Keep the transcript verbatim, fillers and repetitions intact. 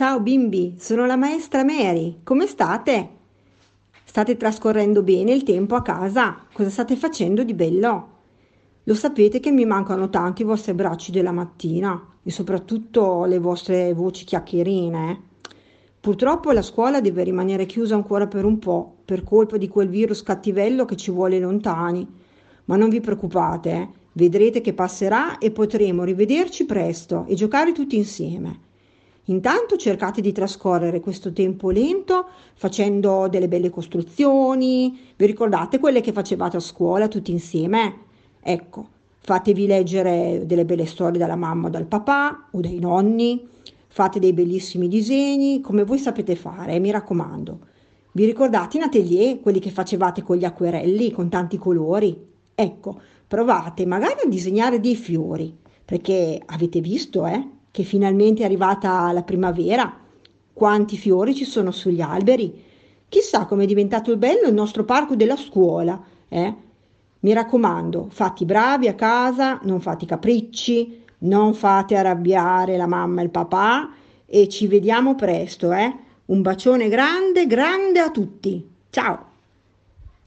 Ciao bimbi, sono la maestra Mary. Come state? State trascorrendo bene il tempo a casa? Cosa state facendo di bello? Lo sapete che mi mancano tanto i vostri abbracci della mattina e soprattutto le vostre voci chiacchierine. eh? Purtroppo la scuola deve rimanere chiusa ancora per un po', per colpa di quel virus cattivello che ci vuole lontani. Ma non vi preoccupate, eh. Vedrete che passerà e potremo rivederci presto e giocare tutti insieme. Intanto cercate di trascorrere questo tempo lento facendo delle belle costruzioni. Vi ricordate quelle che facevate a scuola tutti insieme? Ecco, fatevi leggere delle belle storie dalla mamma o dal papà o dai nonni. Fate dei bellissimi disegni, come voi sapete fare, mi raccomando. Vi ricordate in atelier quelli che facevate con gli acquerelli, con tanti colori? Ecco, provate magari a disegnare dei fiori, perché avete visto, eh, che finalmente è arrivata la primavera. Quanti fiori ci sono sugli alberi. Chissà com'è diventato bello il nostro parco della scuola, eh? Mi raccomando, fate i bravi a casa, non fate i capricci, non fate arrabbiare la mamma e il papà e ci vediamo presto, eh? Un bacione grande, grande a tutti. Ciao!